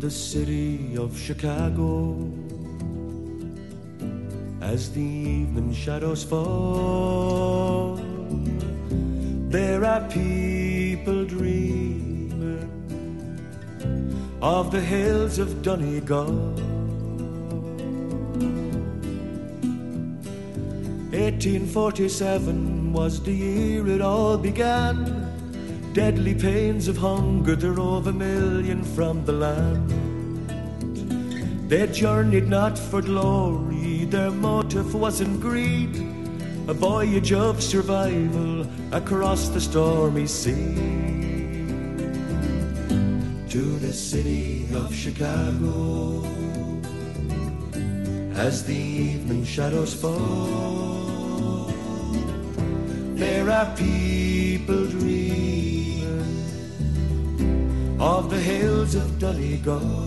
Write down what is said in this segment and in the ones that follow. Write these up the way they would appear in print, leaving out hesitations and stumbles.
the city of Chicago, as the evening shadows fall, there are people dreaming of the hills of Donegal. 1847 was the year it all began. Deadly pains of hunger drove 1 million from the land. They journeyed not for glory, their motive wasn't greed, a voyage of survival across the stormy sea. To the city of Chicago, as the evening shadows fall, there are people dreaming of the hills of Donegal.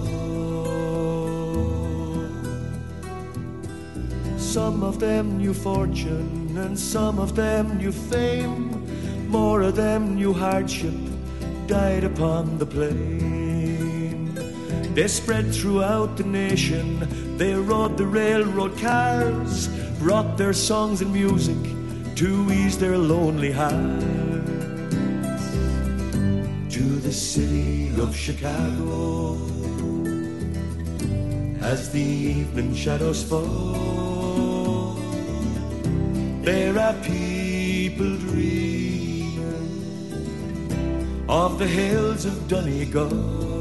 Some of them knew fortune and some of them knew fame. More of them knew hardship, died upon the plain. They spread throughout the nation, they rode the railroad cars, brought their songs and music to ease their lonely hearts. To the city of Chicago, as the evening shadows fall, there are people dreaming of the hills of Donegal.